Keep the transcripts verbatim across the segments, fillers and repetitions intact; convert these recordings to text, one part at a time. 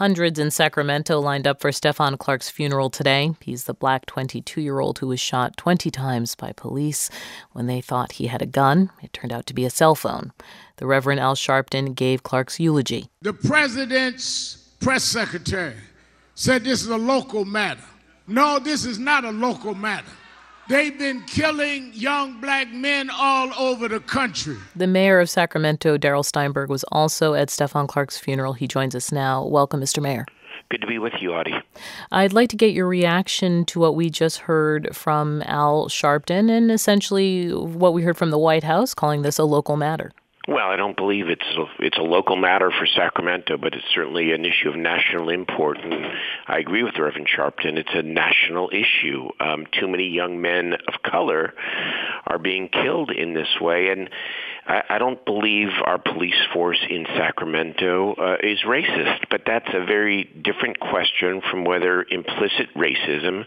Hundreds in Sacramento lined up for Stephon Clark's funeral today. He's the black twenty-two-year-old who was shot twenty times by police when they thought he had a gun. It turned out to be a cell phone. The Reverend Al Sharpton gave Clark's eulogy. The president's press secretary said this is a local matter. No, this is not a local matter. They've been killing young black men all over the country. The mayor of Sacramento, Darrell Steinberg, was also at Stephon Clark's funeral. He joins us now. Welcome, Mister Mayor. Good to be with you, Audie. I'd like to get your reaction to what we just heard from Al Sharpton and essentially what we heard from the White House, calling this a local matter. Well, I don't believe it's a, it's a local matter for Sacramento, but it's certainly an issue of national import. And I agree with Reverend Sharpton. It's a national issue. Um, too many young men of color are being killed in this way. And I, I don't believe our police force in Sacramento uh, is racist, but that's a very different question from whether implicit racism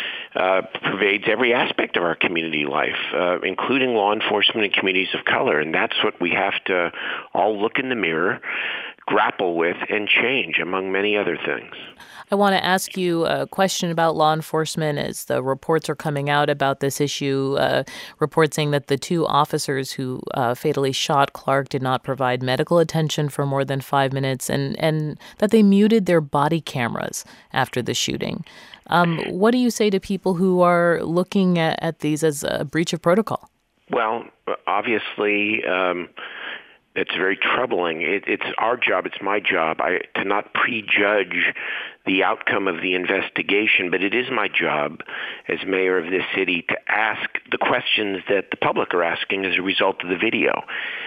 Uh, pervades every aspect of our community life, uh, including law enforcement and communities of color. And that's what we have to all look in the mirror, grapple with, and change, among many other things. I want to ask you a question about law enforcement as the reports are coming out about this issue, uh, reports saying that the two officers who uh, fatally shot Clark did not provide medical attention for more than five minutes and, and that they muted their body cameras after the shooting. Um, what do you say to people who are looking at, at these as a breach of protocol? Well, obviously, um, it's very troubling. It, it's our job, it's my job, I, to not prejudge the outcome of the investigation, but it is my job as mayor of this city to ask the questions that the public are asking as a result of the video.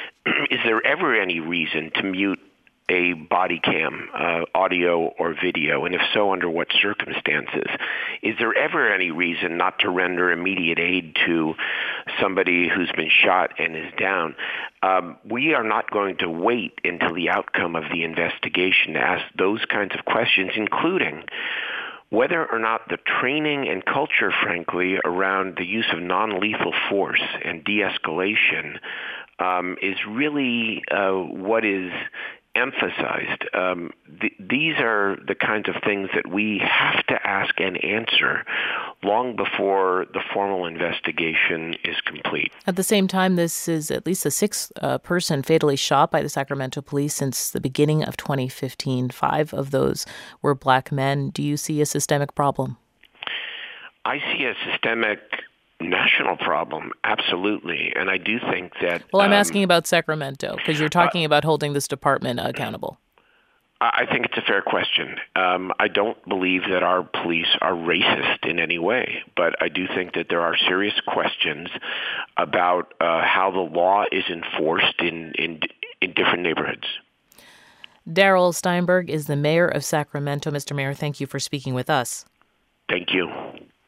Is there ever any reason to mute a body cam, uh, audio or video, and if so, under what circumstances? Is there ever any reason not to render immediate aid to somebody who's been shot and is down? Um, we are not going to wait until the outcome of the investigation to ask those kinds of questions, including whether or not the training and culture, frankly, around the use of non-lethal force and de-escalation um, is really uh, what is emphasized. Um, th- these are the kinds of things that we have to ask and answer long before the formal investigation is complete. At the same time, this is at least the sixth uh, person fatally shot by the Sacramento police since the beginning of twenty fifteen. Five of those were black men. Do you see a systemic problem? I see a systemic national problem, absolutely. And I do think that... Well, I'm um, asking about Sacramento, because you're talking uh, about holding this department accountable. I think it's a fair question. Um, I don't believe that our police are racist in any way, but I do think that there are serious questions about uh, how the law is enforced in, in, in different neighborhoods. Darrell Steinberg is the mayor of Sacramento. Mister Mayor, thank you for speaking with us. Thank you.